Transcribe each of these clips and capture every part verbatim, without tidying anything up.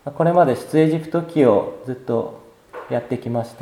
これまで出エジプト記をずっとやってきました。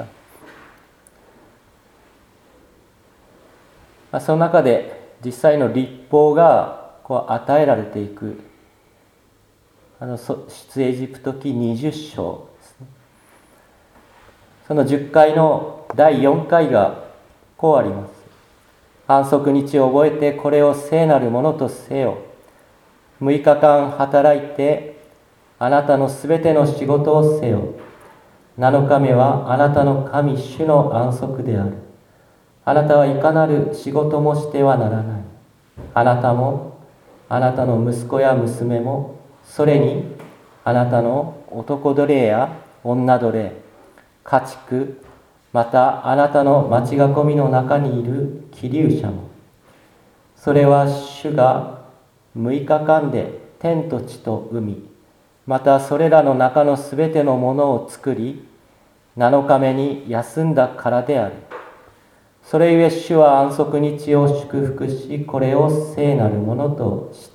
その中で実際の律法がこう与えられていく、あの出エジプト記にじゅっ章ですね。そのじゅっかいのだいよんかいがこうあります。安息日を覚えてこれを聖なるものとせよ。むいかかん働いてあなたのすべての仕事をせよ。なのかめはあなたの神主の安息である。あなたはいかなる仕事もしてはならない。あなたもあなたの息子や娘も、それにあなたの男奴隷や女奴隷、家畜、またあなたの町囲みの中にいる寄留者も、それは主がむいかかんで天と地と海、またそれらの中のすべてのものを作り、なのかめに休んだからである。それゆえ主は安息日を祝福し、これを聖なるものとした。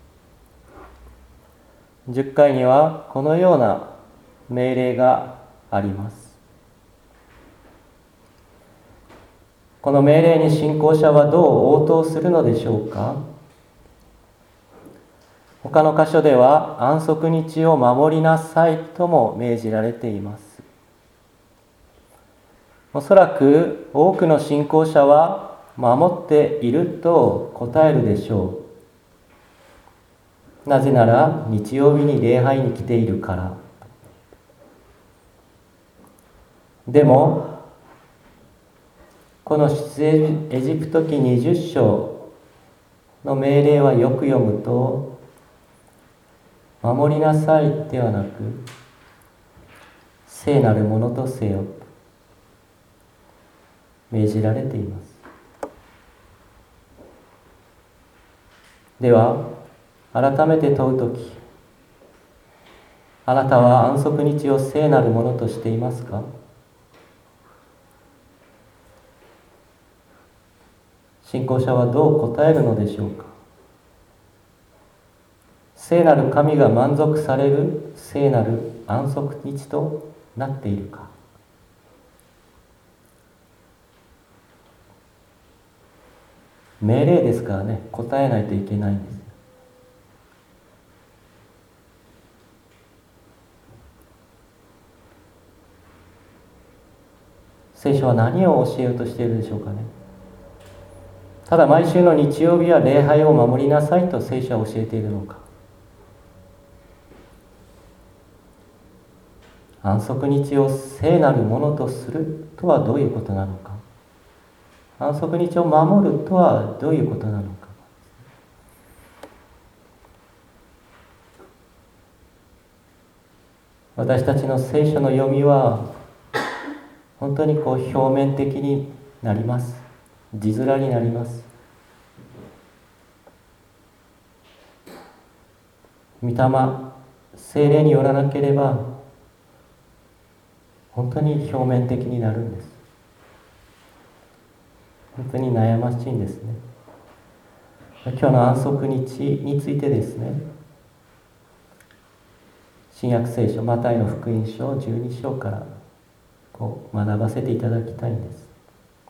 じゅっかいにはこのような命令があります。この命令に信仰者はどう応答するのでしょうか。他の箇所では安息日を守りなさいとも命じられています。おそらく多くの信仰者は守っていると答えるでしょう。なぜなら日曜日に礼拝に来ているから。でもこの出エジプト記にじゅっ章の命令はよく読むと、守りなさいではなく、聖なるものとせよと命じられています。では改めて問うとき、あなたは安息日を聖なるものとしていますか。信仰者はどう答えるのでしょうか。聖なる神が満足される聖なる安息日となっているか。命令ですからね、答えないといけないんです。聖書は何を教えようとしているでしょうかね。ただ毎週の日曜日は礼拝を守りなさいと聖書は教えているのか。安息日を聖なるものとするとはどういうことなのか。安息日を守るとはどういうことなのか。私たちの聖書の読みは本当にこう表面的になります。字面になります。御霊、聖霊によらなければ本当に表面的になるんです。本当に悩ましいんですね。今日の安息日についてですね、新約聖書マタイの福音書じゅうに章からこう学ばせていただきたいんです。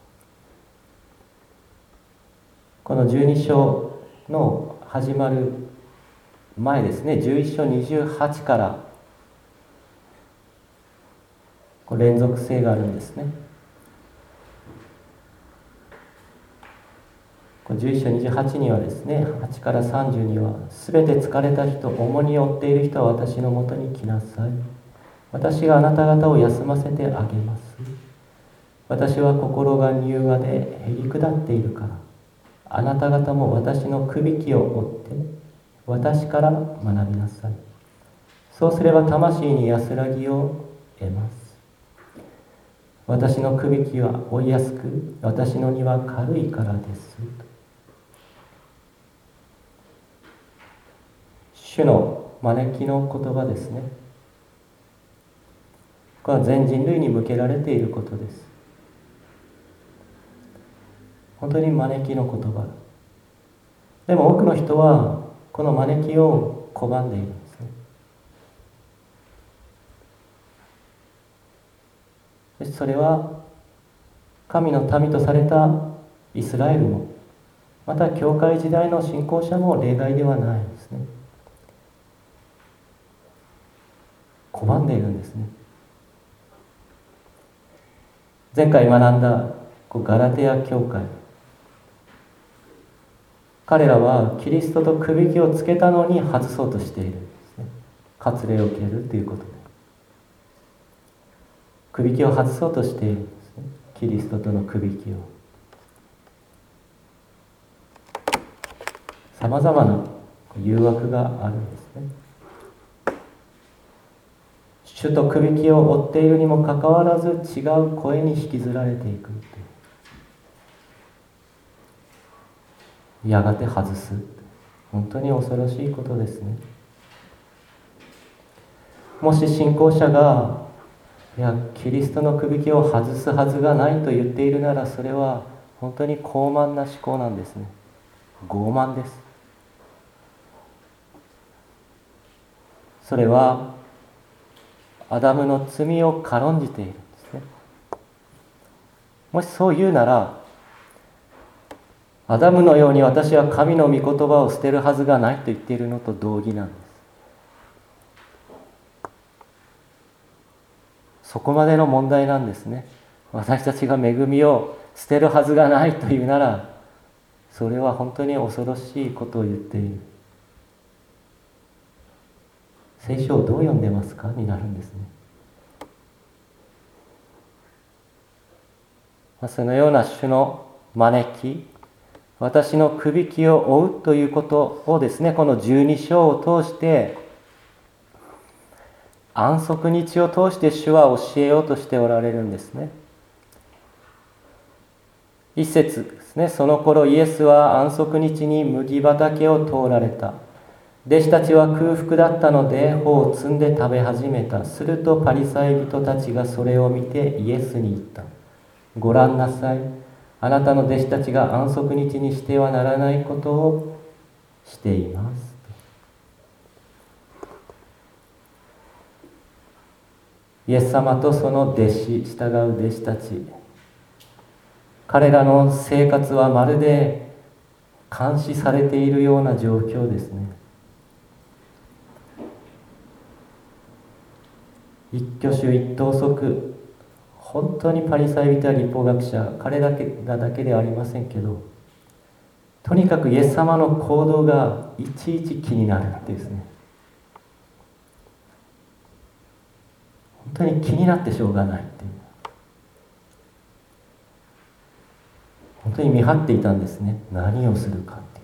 このじゅうに章の始まる前ですね、じゅういち章にじゅうはちからこう連続性があるんですね。じゅういち章にじゅうはちにはですね、はちからさんじゅうには、すべて疲れた人、重荷を負っている人は私のもとに来なさい。私があなた方を休ませてあげます。私は心が柔和でへり下っているから、あなた方も私のくびきを追って、私から学びなさい。そうすれば魂に安らぎを得ます。私のくびきは追いやすく、私の荷は軽いからです。主の招きの言葉ですね。これは全人類に向けられていることです。本当に招きの言葉。でも多くの人はこの招きを拒んでいるんですね。 それは神の民とされたイスラエルも、また教会時代の信仰者も例外ではないんですね。拒んでいるんですね。前回学んだガラテヤ教会、彼らはキリストとくびきをつけたのに外そうとしているんですね。割礼を受けるということで、くびきを外そうとしているんですね。キリストとのくびきを。さまざまな誘惑があるんですね。主とくびきを追っているにもかかわらず、違う声に引きずられていく。やがて外す。本当に恐ろしいことですね。もし信仰者が、いや、キリストのくびきを外すはずがないと言っているなら、それは本当に高慢な思考なんですね。傲慢です。それはアダムの罪を軽んじているんですね。もしそう言うなら、アダムのように私は神の御言葉を捨てるはずがないと言っているのと同義なんです。そこまでの問題なんですね。私たちが恵みを捨てるはずがないというなら、それは本当に恐ろしいことを言っている。聖書をどう読んでますかになるんですね。そのような主の招き、私のくびきを追うということをですね、このじゅうに章を通して、安息日を通して主は教えようとしておられるんですね。一節ですね、その頃イエスは安息日に麦畑を通られた。弟子たちは空腹だったので穂を摘んで食べ始めた。するとパリサイ人たちがそれを見てイエスに言った。ご覧なさい。あなたの弟子たちが安息日にしてはならないことをしています。イエス様とその弟子、従う弟子たち、彼らの生活はまるで監視されているような状況ですね。一挙手一投足、本当にパリサイ人や律法学者、彼らだけではありませんけど、とにかくイエス様の行動がいちいち気になるってですね。本当に気になってしょうがないっていう。本当に見張っていたんですね。何をするかっていう。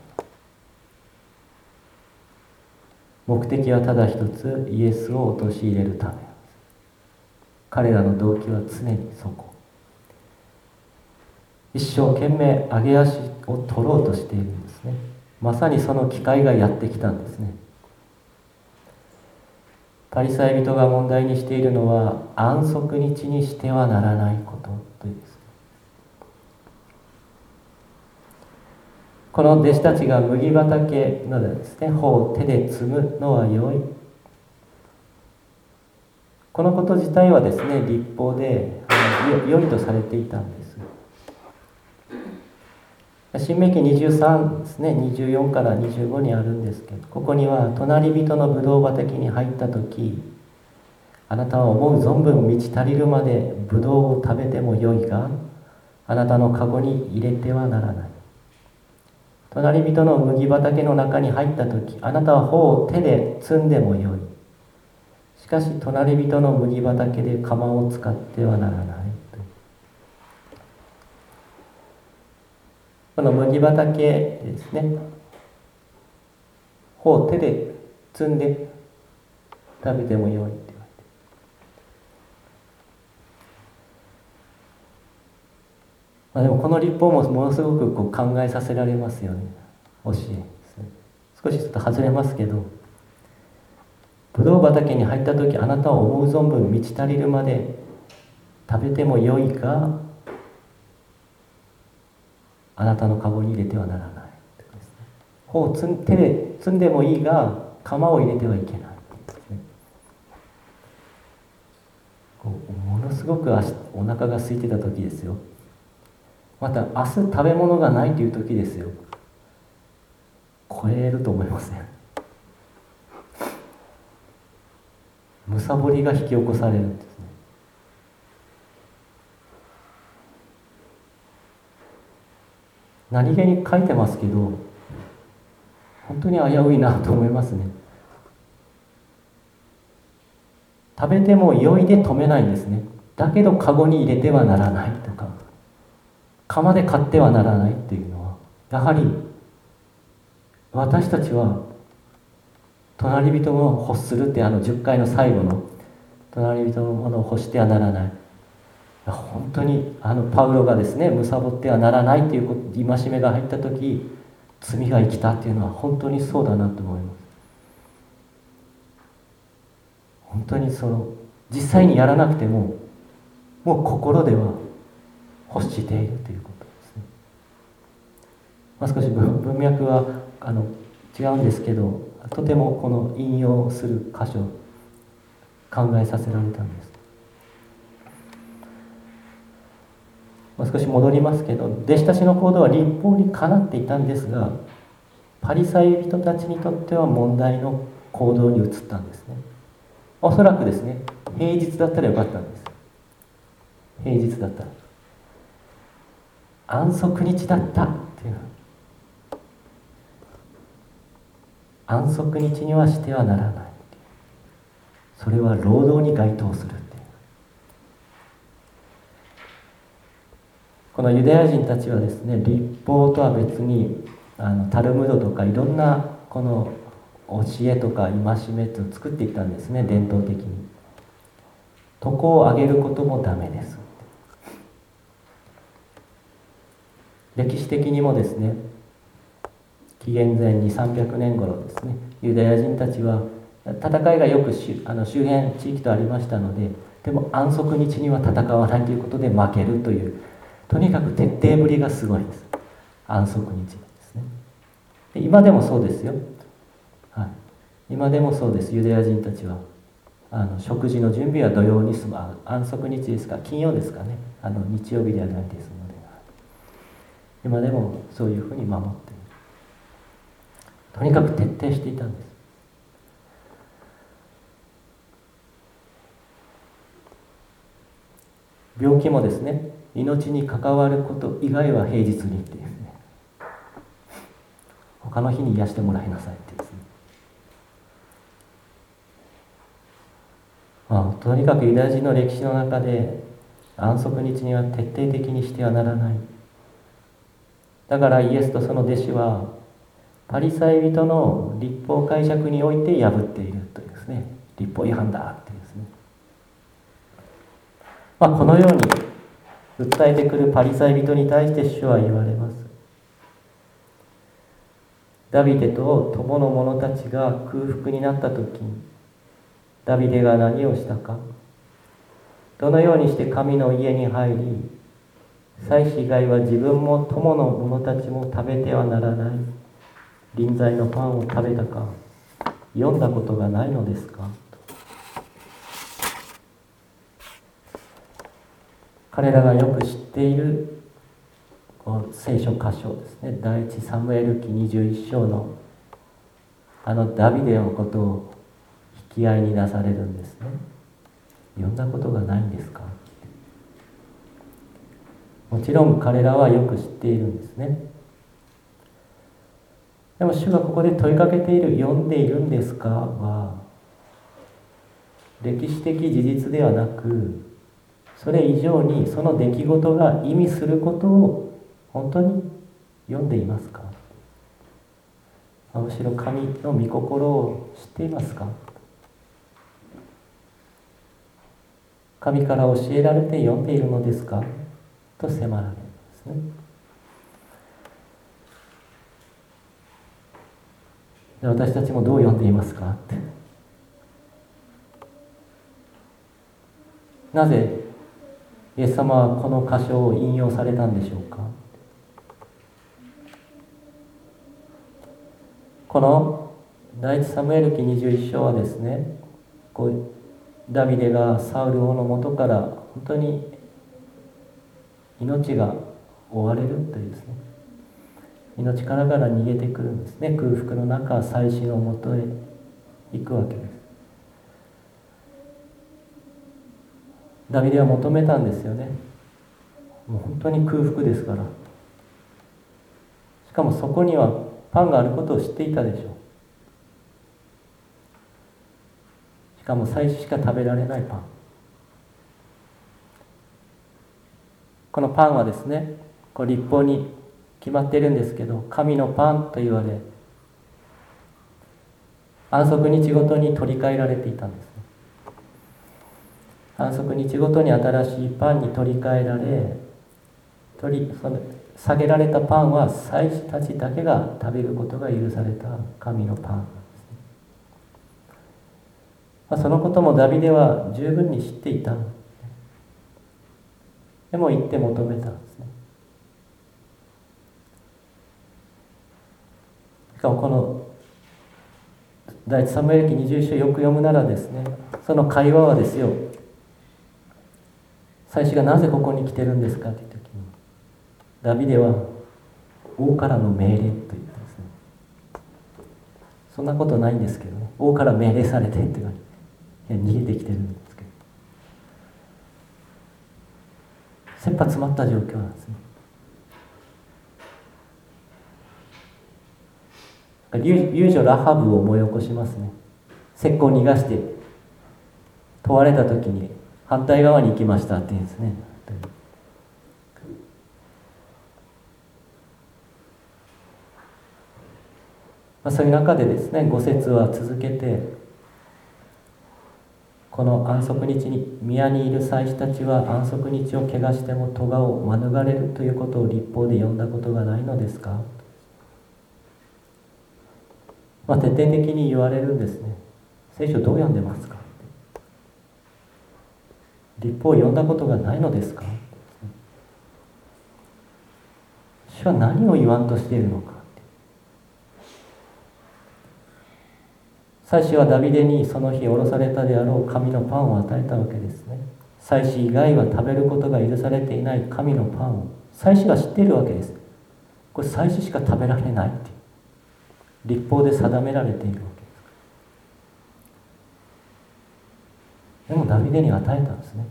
目的はただ一つ、イエスを陥れるため。彼らの動機は常にそこ。一生懸命上げ足を取ろうとしているんですね。まさにその機会がやってきたんですね。パリサイ人が問題にしているのは、安息日にしてはならないことというです。この弟子たちが麦畑のですね、穂を手で摘むのは良い。このこと自体はですね、律法で良いとされていたんです。申命記にじゅうさんですね、にじゅうよんからにじゅうごにあるんですけど、ここには隣人のブドウ畑に入った時、あなたは思う存分満ち足りるまでブドウを食べてもよいが、あなたのカゴに入れてはならない。隣人の麦畑の中に入った時、あなたは穂を手で摘んでもよい。しかし隣人の麦畑で鎌を使ってはならない。この麦畑ですね、穂を手で摘んで食べてもよいって言われて、まあ、でもこの律法もものすごくこう考えさせられますよね。教えですね。少しちょっと外れますけど、ブドウ畑に入った時、あなたは思う存分満ち足りるまで食べてもよいが、あなたのカゴに入れてはならない。穂を手で摘んでもいいが、鎌を入れてはいけない。 こうものすごく足お腹が空いてた時ですよ。また明日食べ物がないという時ですよ。超えると思いますね。むさぼりが引き起こされるんですね。何気に書いてますけど、本当に危ういなと思いますね。食べても酔いで止めないんですね。だけどカゴに入れてはならないとか、釜で買ってはならないっていうのは、やはり私たちは隣人を欲するってあのじゅっかいの最後の隣人のものを欲してはならない。本当にあのパウロがですね、貪ってはならないという戒めが入った時、罪が生きたっていうのは本当にそうだなと思います。本当にその実際にやらなくてももう心では欲しているということですね。まあ、少し文脈はあの違うんですけど、とてもこの引用する箇所考えさせられたんです。まあ、少し戻りますけど、弟子たちの行動は律法にかなっていたんですが、パリサイ人たちにとっては問題の行動に移ったんですね。おそらくですね、平日だったらよかったんです。平日だったら安息日だったっていう、安息日にはしてはならない、それは労働に該当するっていう。このユダヤ人たちはですね、律法とは別にあのタルムドとかいろんなこの教えとか戒めと作っていったんですね。伝統的に床をあげることもダメです。歴史的にもですね、紀元前にさんびゃくねん頃ですね、ユダヤ人たちは戦いがよくしあの周辺地域とありましたので、でも安息日には戦わないということで負けるという、とにかく徹底ぶりがすごいです。安息日ですね。で今でもそうですよ、はい、今でもそうです。ユダヤ人たちはあの食事の準備は土曜に済む、安息日ですか、金曜ですかね、あの日曜日ではないですので、今でもそういうふうに守っている。とにかく徹底していたんです。病気もですね、命に関わること以外は平日にっていうね、他の日に癒してもらいなさいってですね、まあ、とにかくユダヤ人の歴史の中で安息日には徹底的にしてはならない。だからイエスとその弟子はパリサイ人の律法解釈において破っているというですね、律法違反だっていうですね、まあ、このように訴えてくるパリサイ人に対して主は言われます。ダビデと友の者たちが空腹になった時にダビデが何をしたか、どのようにして神の家に入り、祭司以外は自分も友の者たちも食べてはならない臨在のパンを食べたか読んだことがないのですか。彼らがよく知っている聖書箇所ですね、第一サムエル記にじゅういっ章のあのダビデのことを引き合いに出されるんですね。読んだことがないんですか。もちろん彼らはよく知っているんですね。でも主がここで問いかけている読んでいるんですかは歴史的事実ではなく、それ以上にその出来事が意味することを本当に読んでいますか。むしろ神の御心を知っていますか。神から教えられて読んでいるのですかと迫られるんですね。で私たちもどう読んでいますかって。なぜイエス様はこの箇所を引用されたんでしょうか。この第一サムエル記にじゅういっ章はですね、こうダビデがサウル王の元から本当に命が追われるというですね、命からがら逃げてくるんですね。空腹の中、祭司のもとへ行くわけです。ダビデは求めたんですよね。もう本当に空腹ですから。しかもそこにはパンがあることを知っていたでしょう。しかも祭司しか食べられないパン。このパンはですね、こう律法に決まっているんですけど、神のパンと言われ、安息日ごとに取り替えられていたんですね。安息日ごとに新しいパンに取り替えられ、取りその下げられたパンは祭司たちだけが食べることが許された神のパンなんですね。まあ、そのこともダビデは十分に知っていた。でも行って求めたんですね。しかもこの第一サムエル記にじゅういっ章よく読むならですね、その会話はですよ、祭司がなぜここに来てるんですかという時に、ダビデは王からの命令と言ったんですね。そんなことないんですけどね、王から命令されてっていうか、逃げてきてるんですけど、切羽詰まった状況なんですね。遊女ラハブを思い起こしますね。石膏を逃がして問われた時に反対側に行きましたって言うんですね。まあ、そういう中でですね、ご節は続けて、この安息日に宮にいる祭司たちは安息日を汚しても咎を免れるということを律法で読んだことがないのですか。まあ、徹底的に言われるんですね。聖書どう読んでますか。律法を読んだことがないのですか。主は何を言わんとしているのか。祭司はダビデにその日下ろされたであろう神のパンを与えたわけですね。祭司以外は食べることが許されていない神のパンを祭司は知っているわけです。これ祭司しか食べられないって律法で定められているわけです。でもダビデに与えたんですね。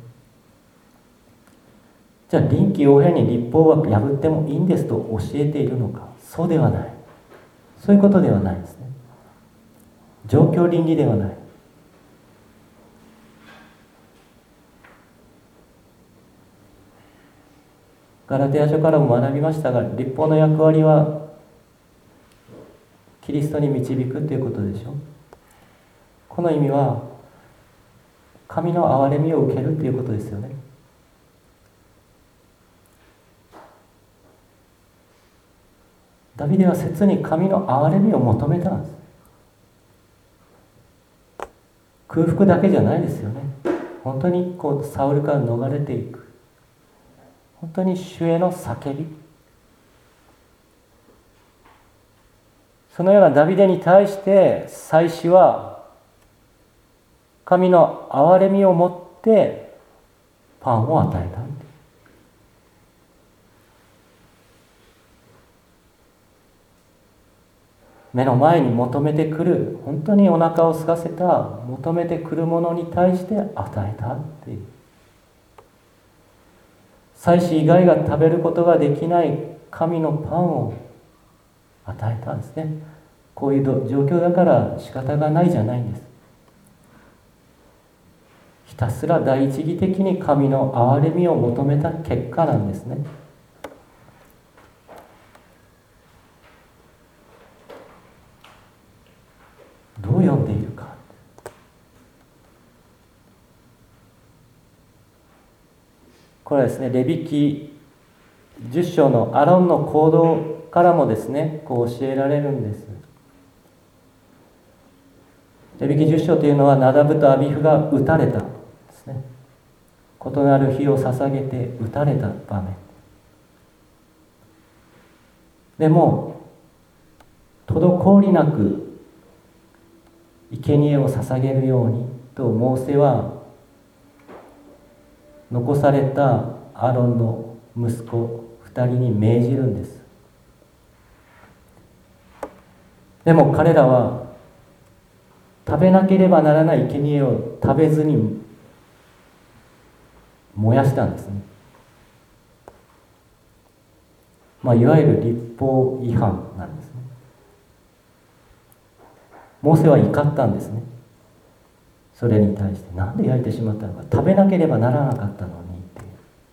じゃあ臨機応変に律法は破ってもいいんですと教えているのか。そうではない。そういうことではないですね。状況倫理ではない。ガラテヤ書からも学びましたが、律法の役割はキリストに導くということでしょう。この意味は神の憐れみを受けるということですよね。ダビデは切に神の憐れみを求めたんです。空腹だけじゃないですよね。本当にこうサウルから逃れていく、本当に主への叫び、そのようなダビデに対して祭司は神の憐れみをもってパンを与えた。目の前に求めてくる、本当にお腹を空かせた求めてくるものに対して与えたっていう。祭司以外が食べることができない神のパンを与えたんですね。こういう状況だから仕方がないじゃないんです。ひたすら第一義的に神の憐れみを求めた結果なんですね。どう読んでいるか。これはですね、レビ記じゅっ章のアロンの行動からもですね、こう教えられるんです。レビ記じゅっ章というのはナダブとアビフが撃たれたですね。異なる火を捧げて撃たれた場面でも滞りなく生贄を捧げるようにとモーセは残されたアロンの息子二人に命じるんです。でも彼らは食べなければならない生贄を食べずに燃やしたんですね。まあ、いわゆる律法違反なんですね。モーセは怒ったんですね。それに対してなんで焼いてしまったのか、食べなければならなかったのにって。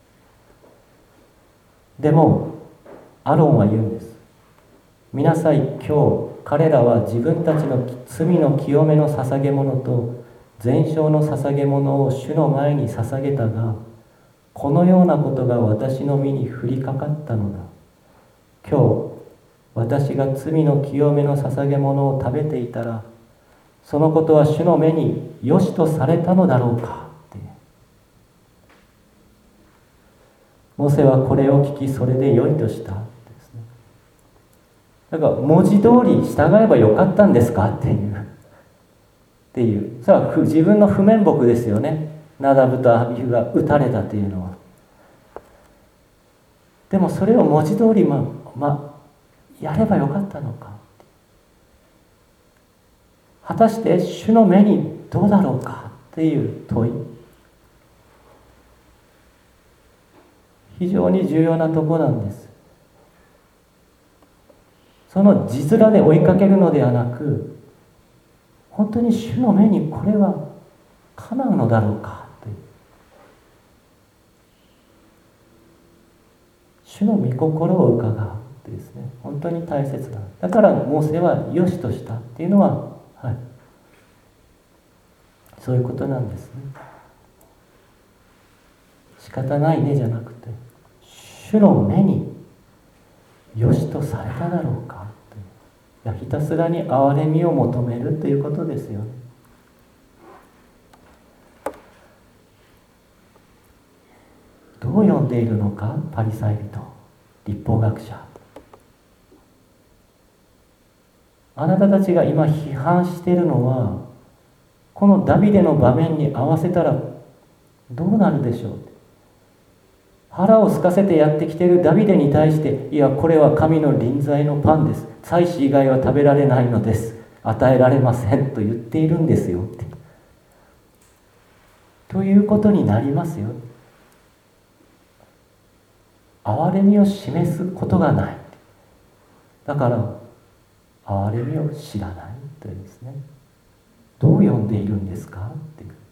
でもアロンは言うんです。見なさい、今日彼らは自分たちの罪の清めの捧げ物と全焼の捧げ物を主の前に捧げたが、このようなことが私の身に降りかかったのだ。今日私が罪の清めの捧げ物を食べていたら、そのことは主の目に良しとされたのだろうかって。モーセはこれを聞き、それで良いとしたですね。だから文字通り従えばよかったんですかっていうっていうそれは自分の不面目ですよね。ナダブとアビフが撃たれたというのは。でもそれを文字通りまあまあやればよかったのか。果たして主の目にどうだろうかっていう問い、非常に重要なところなんです。その字面で追いかけるのではなく、本当に主の目にこれはかなうのだろうかという、主の御心を伺うってですね、本当に大切だ。だからモーセは良しとしたっていうのは、はい、そういうことなんですね。仕方ないねじゃなくて、主の目に良しとされただろうかという、いやひたすらに憐れみを求めるということですよね。どう読んでいるのか、パリサイ人、律法学者。あなたたちが今批判しているのは、このダビデの場面に合わせたらどうなるでしょう。腹を空かせてやってきているダビデに対して、いやこれは神の臨在のパンです、祭司以外は食べられないのです、与えられませんと言っているんですよってということになりますよ。憐れみを示すことがない。だから憐れみを知らないというですね。どう読んでいるんですかっていう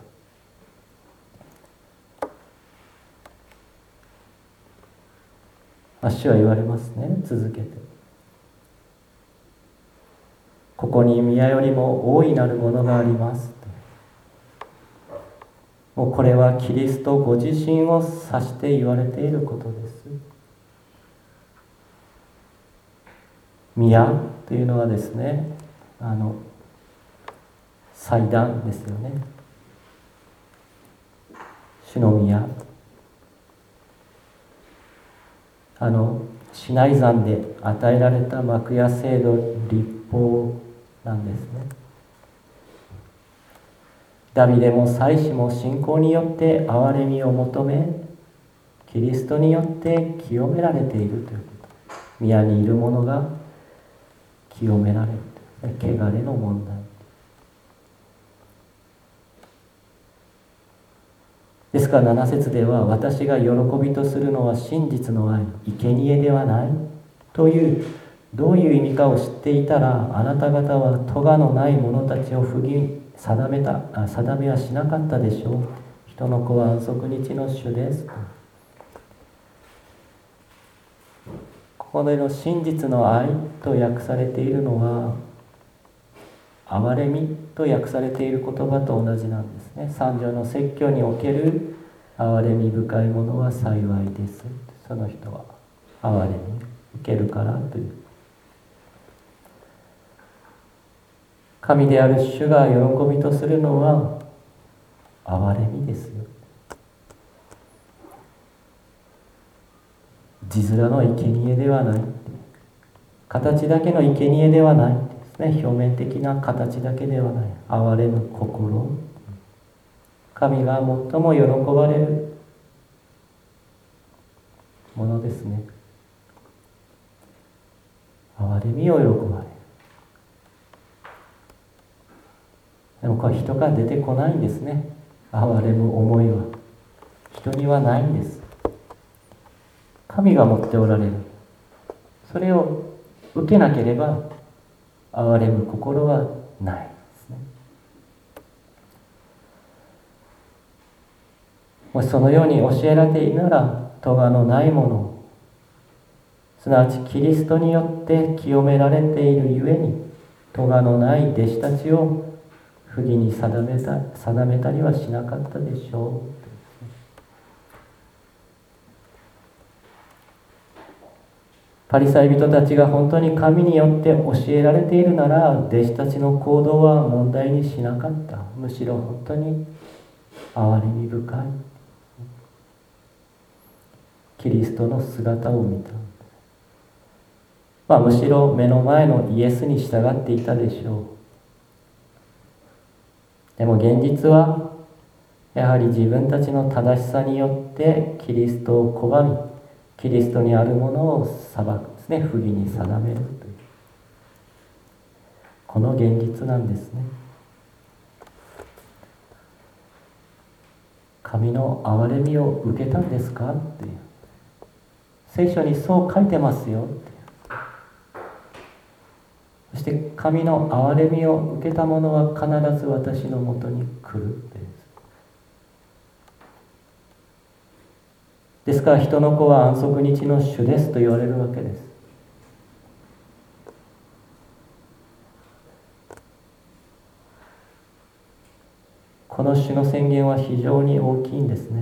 と、主は言われますね。続けて、ここに宮よりも大いなるものがあります。もうこれはキリストご自身を指して言われていることです。宮というのはですね、あの祭壇ですよね。主の宮、あのシナイ山で与えられた幕屋制度、律法なんですね。ダビデも祭司も信仰によって憐れみを求め、キリストによって清められているということ。宮にいる者が清められる、汚れの問題ですから、なな節では、私が喜びとするのは真実の愛、生贄ではないという、どういう意味かを知っていたら、あなた方は咎のない者たちを不義定めた定めはしなかったでしょう。人の子は安息日の主です。ここでの真実の愛と訳されているのは、憐れみと訳されている言葉と同じなんですね。三条の説教における憐れみ深いものは幸いです。その人は憐れみ受けるからという。神である主が喜びとするのは憐れみですよ。字面の生贄ではない、形だけの生贄ではないですね。表面的な形だけではない、憐れむ心、神が最も喜ばれるものですね。憐れみを喜ばれる。でもこれ人から出てこないんですね。憐れむ思いは人にはないんです。神が持っておられる。それを受けなければ憐れむ心はないですね。もしそのように教えられているなら、咎のないもの、すなわちキリストによって清められているゆえに、咎のない弟子たちを不義に定めた、定めたりはしなかったでしょう。パリサイ人たちが本当に神によって教えられているなら、弟子たちの行動は問題にしなかった。むしろ本当に憐れみ深いキリストの姿を見た。まあ、むしろ目の前のイエスに従っていたでしょう。でも現実はやはり自分たちの正しさによってキリストを拒み、キリストにあるものを裁くですね、不義に定めるという、この現実なんですね。神の憐れみを受けたんですかっていう、聖書にそう書いてますよっていう。そして神の憐れみを受けた者は必ず私のもとに来るっていう。ですから人の子は安息日の主ですと言われるわけです。この主の宣言は非常に大きいんですね。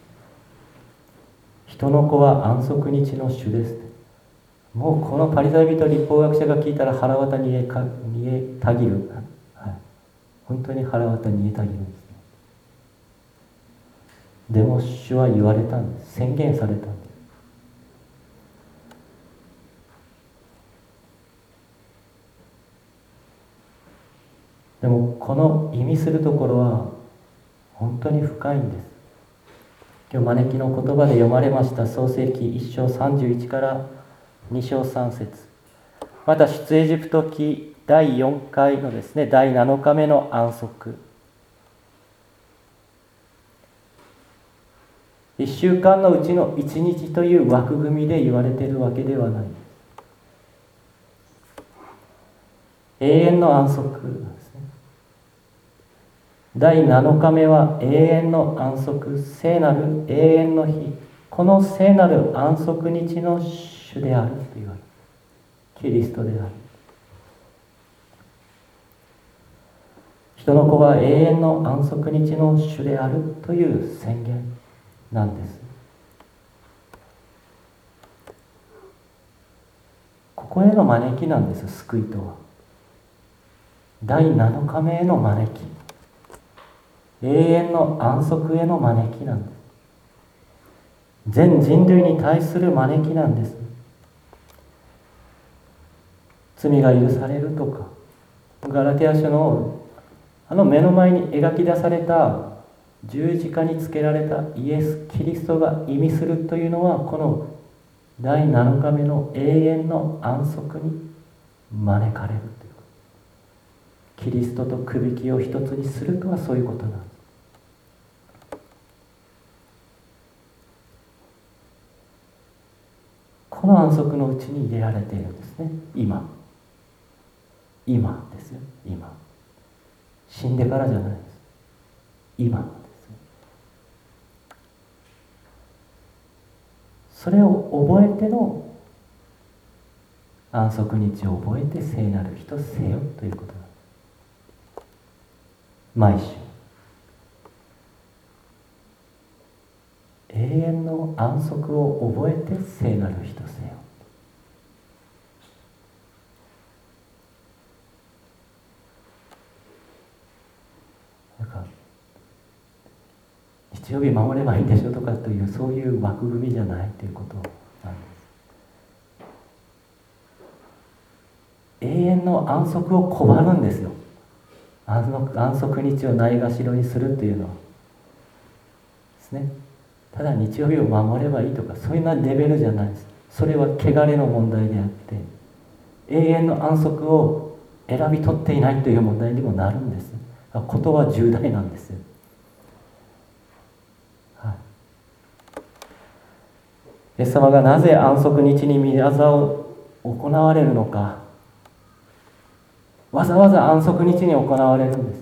人の子は安息日の主です。もうこのパリサイ人立法学者が聞いたら腹渡にえか煮えたぎる、はい、本当に腹渡にえたぎるんですね。でも主は言われたんです。宣言されたんです。でもこの意味するところは本当に深いんです。今日招きの言葉で読まれました創世記いっ章さんじゅういちからに章さん節、また出エジプト記だいよんかいのですね、だいなのかめの安息、いっしゅうかんのうちのいちにちという枠組みで言われているわけではない。永遠の安息なんですね。だいなのかめは永遠の安息、聖なる永遠の日、この聖なる安息日の主であると言われる。キリストである。人の子は永遠の安息日の主であるという宣言なんです。ここへの招きなんです、救いとは。だいなのかめへの招き、永遠の安息への招きなんです。全人類に対する招きなんです。罪が許されるとか、ガラテヤ書のあの目の前に描き出された十字架につけられたイエス・キリストが意味するというのは、このだいなのかめの永遠の安息に招かれるということ。キリストとくびきを一つにするとはそういうことなんです。この安息のうちに入れられているんですね。今今ですよ。今死んでからじゃないです。今です。それを覚えての安息日を覚えて聖なる人せよということなんです。毎週永遠の安息を覚えて聖なる人せよ。なんか日曜日守ればいいんでしょとかというそういう枠組みじゃないということなんです。永遠の安息を拒るんですよ。安息、安息日をないがしろにするというのはですね。 ただ日曜日を守ればいいとかそういうなレベルじゃないです。それは汚れの問題であって永遠の安息を選び取っていないという問題にもなるんです。ことは重大なんですよ、はい、イエス様がなぜ安息日に御業を行われるのか、わざわざ安息日に行われるんです。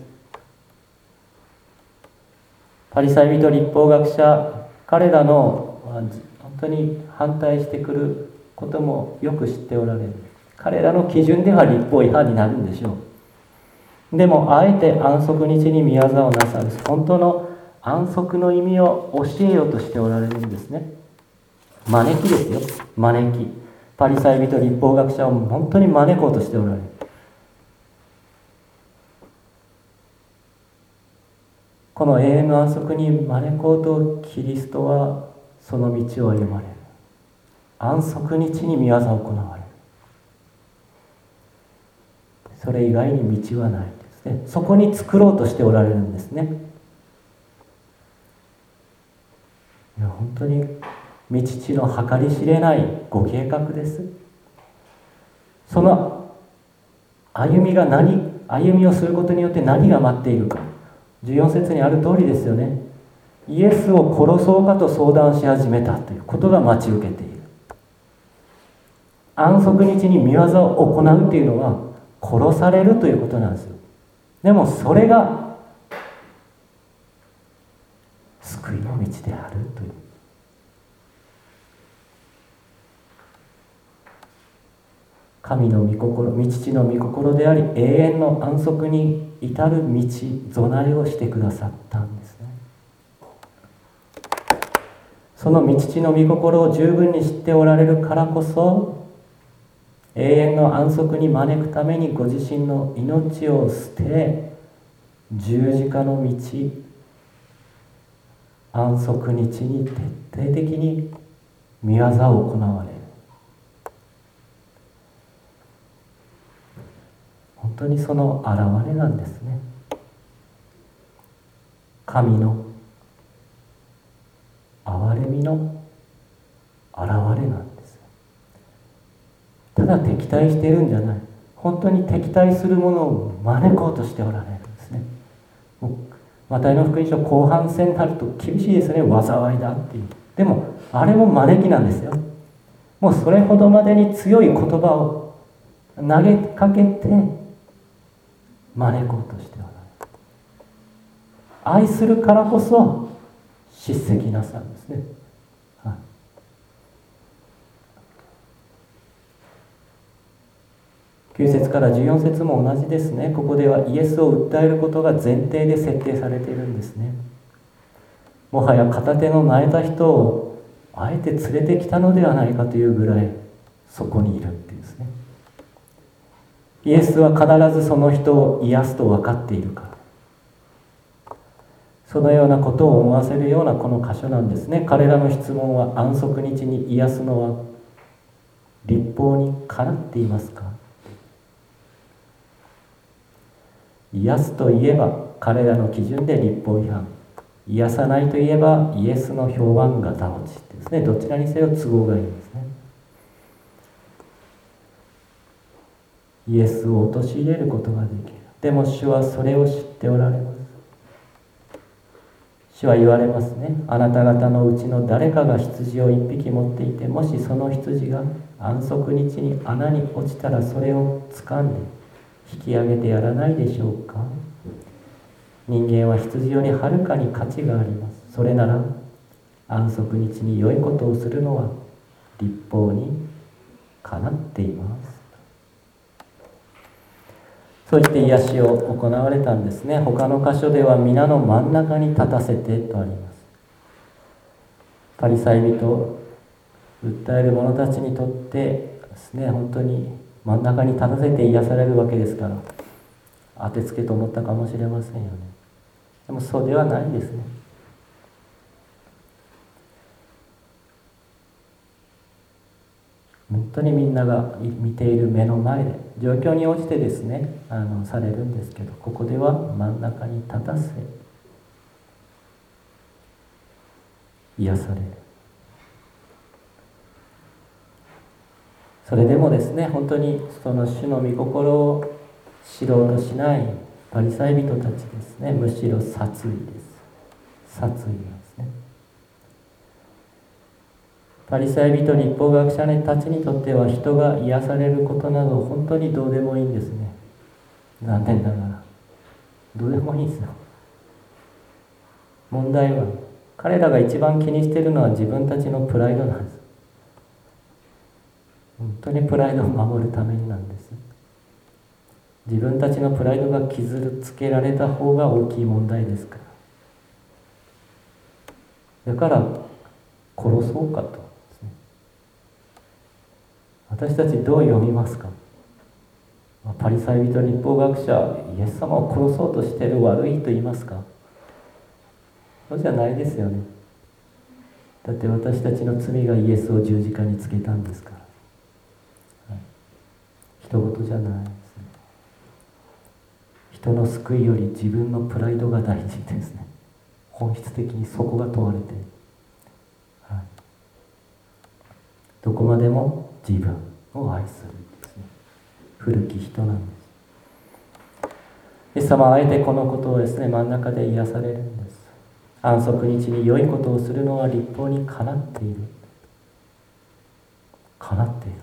パリサイ人律法学者、彼らの本当に反対してくることもよく知っておられる。彼らの基準では律法違反になるんでしょう。でもあえて安息日に御業をなさる本当の安息の意味を教えようとしておられるんですね。招きですよ、招き。パリサイ人律法学者を本当に招こうとしておられる。この永遠の安息に招こうとキリストはその道を歩まれる。安息日に御業を行われる。それ以外に道はないですね。そこに作ろうとしておられるんですね。いや本当に道地の計り知れないご計画です。その歩みが何歩みをすることによって何が待っているか、じゅうよん節にある通りですよね。イエスを殺そうかと相談し始めたということが待ち受けている。安息日に御業を行うというのは殺されるということなんですよ。でもそれが救いの道であるという。神の御心、御父の御心であり永遠の安息に至る道備えをしてくださったんですね。その御父の御心を十分に知っておられるからこそ永遠の安息に招くためにご自身の命を捨て十字架の道安息日に徹底的に御業を行われる。本当にその現れなんですね。神の憐れみの現れなんです。ただ敵対しているんじゃない、本当に敵対するものを招こうとしておられるんですね。マタイの福音書後半戦になると厳しいですね。災いだっていう。でもあれも招きなんですよ。もうそれほどまでに強い言葉を投げかけて招こうとしておられる。愛するからこそ叱責なさるんですね、はい、きゅう節からじゅうよん節も同じですね。ここではイエスを訴えることが前提で設定されているんですね。もはや片手の萎えた人をあえて連れてきたのではないかというぐらいそこにいるっていうんですね。イエスは必ずその人を癒すと分かっているから、そのようなことを思わせるようなこの箇所なんですね。彼らの質問は安息日に癒すのは律法にかなっていますか。癒すといえば彼らの基準で律法違反、癒さないといえばイエスの評判がた落ちってですね、どちらにせよ都合がいいんですね。イエスを陥れることができる。でも主はそれを知っておられます。主は言われますね。あなた方のうちの誰かが羊を一匹持っていて、もしその羊が安息日に穴に落ちたらそれを掴んで引き上げてやらないでしょうか。人間は羊よりはるかに価値があります。それなら安息日に良いことをするのは律法にかなっています。そう言って癒しを行われたんですね。他の箇所では皆の真ん中に立たせてとあります。パリサイ人を訴える者たちにとってですね、本当に真ん中に立たせて癒されるわけですから、当てつけと思ったかもしれませんよね。でもそうではないんですね。本当にみんなが見ている目の前で状況に応じてですね、あのされるんですけど、ここでは真ん中に立たせ癒される。それでもですね、本当にその主の御心を知ろうとしないパリサイ人たちですね、むしろ殺意です。殺意なんですね。パリサイ人、律法学者たちにとっては人が癒されることなど本当にどうでもいいんですね。残念ながらどうでもいいんですよ。問題は彼らが一番気にしているのは自分たちのプライドなんです。本当にプライドを守るためになんです。自分たちのプライドが傷つけられた方が大きい問題ですから。だから殺そうかとですね。私たちどう読みますか。パリサイ人、律法学者、イエス様を殺そうとしている悪いと言いますか。そうじゃないですよね。だって私たちの罪がイエスを十字架につけたんですから。はい、人事じゃないですね。人の救いより自分のプライドが大事ですね。本質的にそこが問われている。はい、どこまでも自分を愛するですね。古き人なんです。イエス様はあえてこのことをですね、真ん中で癒されるんです。安息日に良いことをするのは律法にかなっている。かなっている。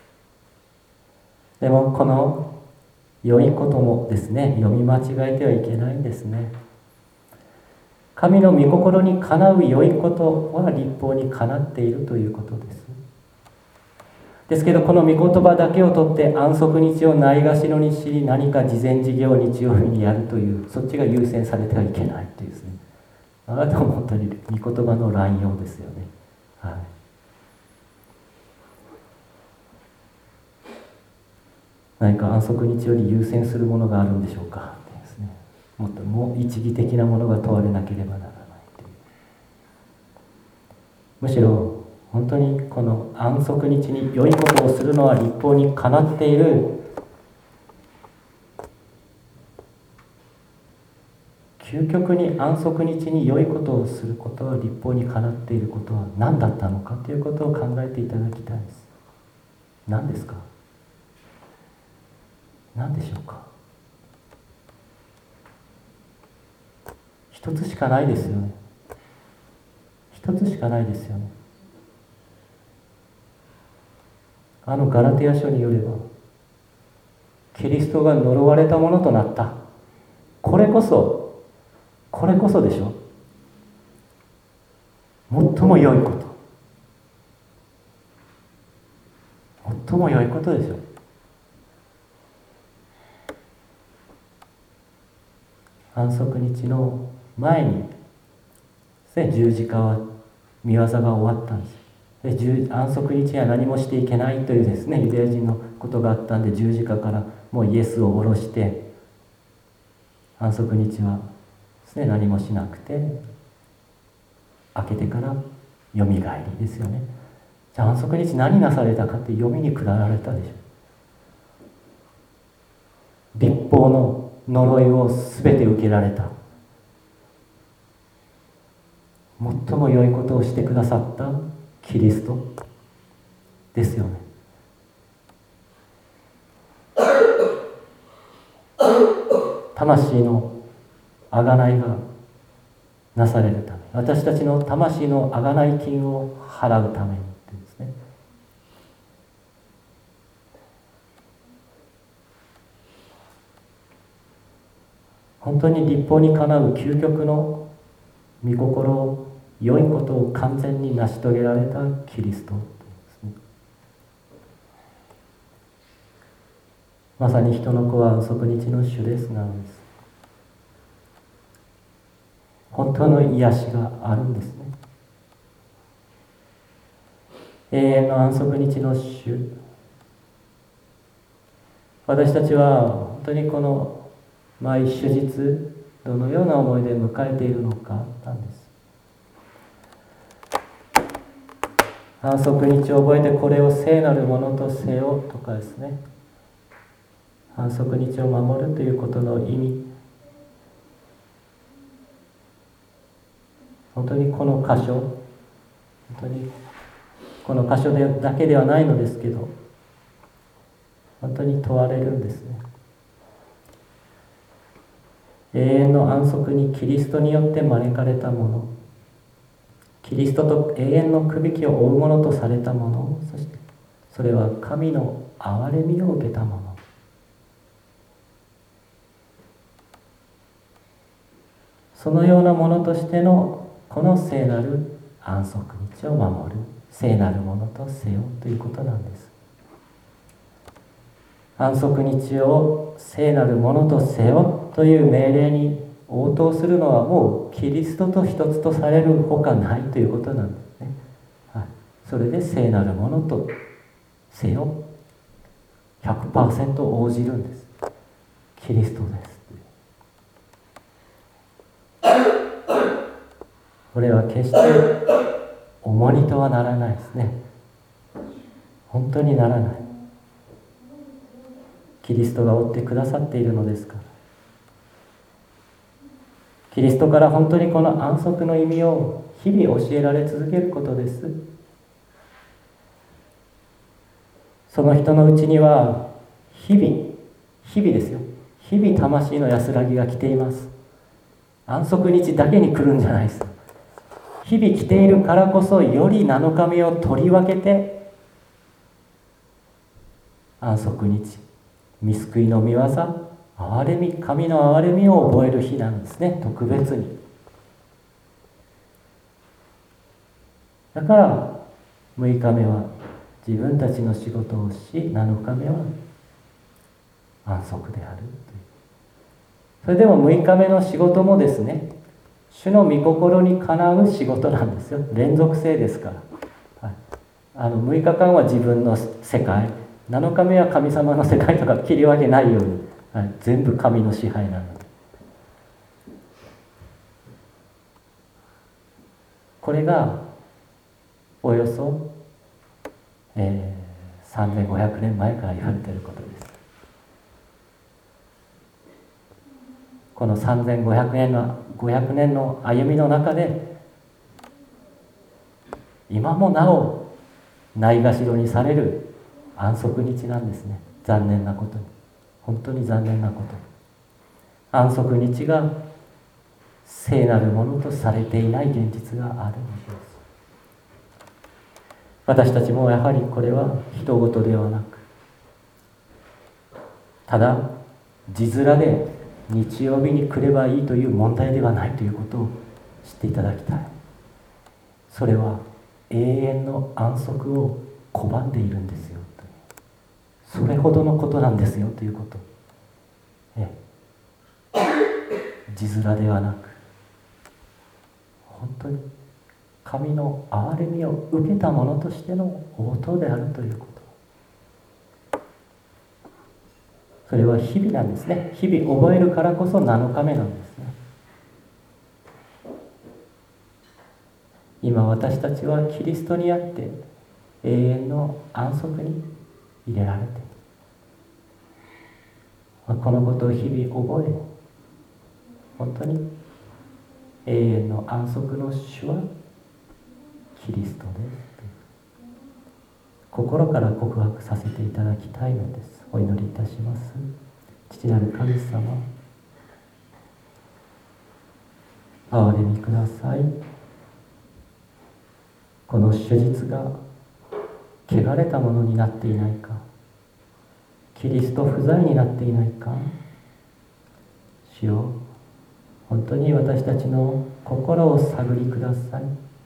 でもこの良いこともですね、読み間違えてはいけないんですね。神の御心にかなう良いことは律法にかなっているということです。ですけどこの御言葉だけを取って安息日をないがしろにし、何か慈善事業を日曜日にやるという、そっちが優先されてはいけないというですね。あなたも本当に御言葉の乱用ですよね。はい。何か安息日より優先するものがあるんでしょうかってですね。もっともう一義的なものが問われなければならないという。むしろ本当にこの安息日に良いことをするのは律法にかなっている。究極に安息日に良いことをすることは律法にかなっていることは何だったのかということを考えていただきたいです。何ですか。何でしょうか。一つしかないですよね。一つしかないですよね。あのガラテヤ書によれば、キリストが呪われたものとなった。これこそこれこそでしょ。最も良いこと。最も良いことでしょ。安息日の前に十字架は御業が終わったんです。で安息日には何もしていけないというですね、ユダヤ人のことがあったんで、十字架からもうイエスを下ろして安息日はですね、何もしなくて明けてからよみがえりですよね。じゃあ安息日何なされたかって読みに下られたでしょ。律法の呪いを全て受けられた。最も良いことをしてくださったキリストですよね。魂の贖いがなされるため、私たちの魂の贖い金を払うためにですね。本当に律法にかなう究極の御心を、良いことを完全に成し遂げられたキリストですね。まさに人の子は安息日の主ですなのです。本当の癒しがあるんですね。永遠の安息日の主。私たちは本当にこの毎主日どのような思いで迎えているのかなんです。安息日を覚えてこれを聖なるものとせよとかですね、安息日を守るということの意味、本当にこの箇所、 本当にこの箇所でだけではないのですけど、本当に問われるんですね。永遠の安息にキリストによって招かれたもの、キリストと永遠のくびきを負うものとされたもの、そしてそれは神の憐れみを受けたもの、そのようなものとしてのこの聖なる安息日を守る聖なるものとせよということなんです。安息日を聖なるものとせよという命令に応答するのはもうキリストと一つとされるほかないということなんですね。はい、それで聖なるものとせよ ひゃくパーセント 応じるんです。キリストです。これは決して重荷とはならないですね。本当にならない。キリストが追ってくださっているのですから。キリストから本当にこの安息の意味を日々教えられ続けることです。その人のうちには日々、日々ですよ。日々魂の安らぎが来ています。安息日だけに来るんじゃないです。日々来ているからこそよりなのかめを取り分けて安息日、御救いの御業、憐れみ、神の憐れみを覚える日なんですね、特別に。だからむいかめは自分たちの仕事をし、なのかめは安息であるという。それでもむいかめの仕事もですね、主の御心にかなう仕事なんですよ。連続性ですから、はい、あのむいかかんは自分の世界、なのかめは神様の世界とか切り分けないように、はい、全部神の支配なので、これがおよそ、えー、さんぜんごひゃくねんまえから言われていることです。このさんぜんごひゃくねんのごひゃくねんの歩みの中で、今もなおないがしろにされる安息日なんですね。残念なことに、本当に残念なことに、安息日が聖なるものとされていない現実があるのです。私たちもやはりこれは人事ではなく、ただ字面で日曜日に来ればいいという問題ではないということを知っていただきたい。それは永遠の安息を拒んでいるんですよと、それほどのことなんですよということ、ええ、字面ではなく、本当に神の憐れみを受けたものとしての応答であるということ、それは日々なんですね。日々覚えるからこそなのかめなんですね。今私たちはキリストにあって永遠の安息に入れられている。このことを日々覚え、本当に永遠の安息の主はキリストですと心から告白させていただきたいのです。お祈りいたします。父なる神様、憐れみください。この手術が汚れたものになっていないか、キリスト不在になっていないか、主よ、本当に私たちの心を探りください。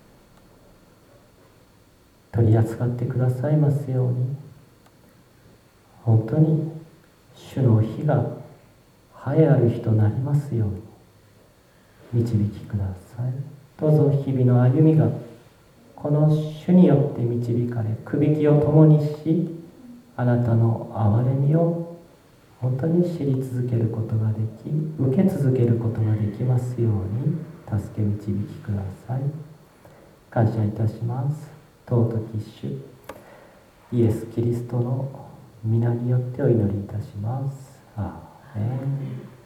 取り扱ってくださいますように、本当に主の日が栄えある日となりますように導きください。どうぞ日々の歩みがこの主によって導かれ、くびきを共にし、あなたの憐れみを本当に知り続けることができ、受け続けることができますように助け導きください。感謝いたします。尊き主イエス・キリストの皆によってお祈りいたします。アーメン。